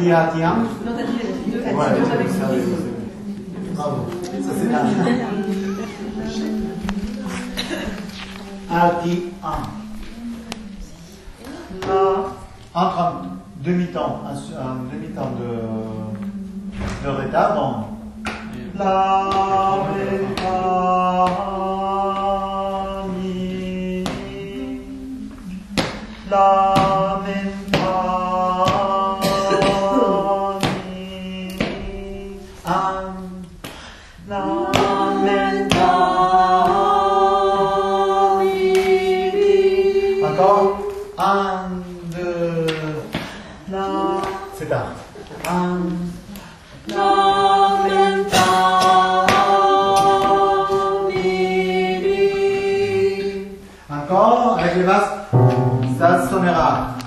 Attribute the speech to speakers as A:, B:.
A: dit Atien.
B: Non, t'as dit deux.
A: Ouais, bravo. Ça c'est un. Ati un. La. Entre un demi-temps de retard dans la, mi, la, encore, un, deux, la, c'est tard. Un, encore, avec les basses, ça sonnera.